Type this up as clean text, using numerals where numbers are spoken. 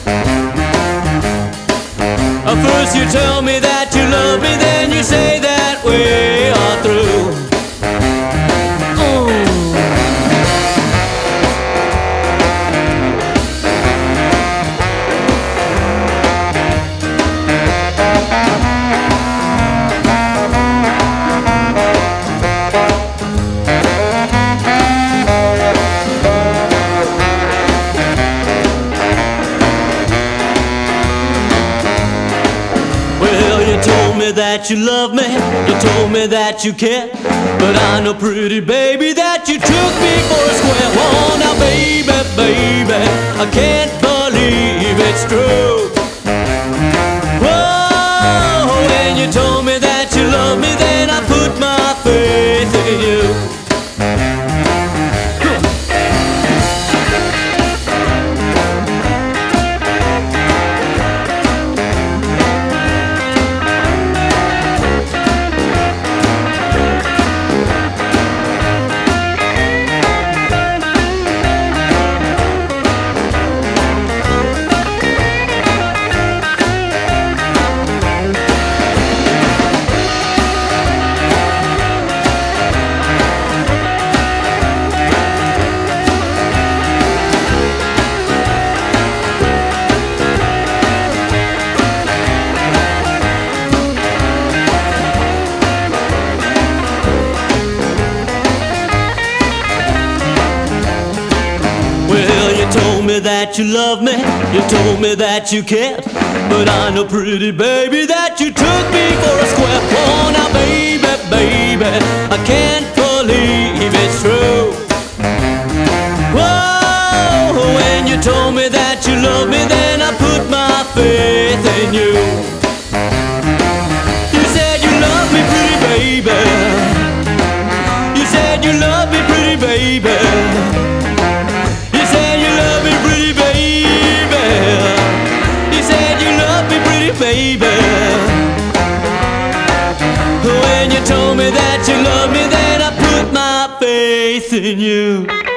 First you tell me that you love me, then you say that we are through. That you love me, you told me that you care, but I know, pretty baby, that you took me for a square. Oh, now baby, baby, I can't believe it's true. Whoa, when you told me that you love me, then I put my faith in you. That you love me, you told me that you cared, but I know, pretty baby, that you took me for a square. Oh, now baby, baby, I can't believe it's true. Whoa, when you told me that you love me, then I put my faith in you. You said you love me, pretty baby. You said you love me, pretty baby. Baby, when you told me that you love me, then I put my faith in you.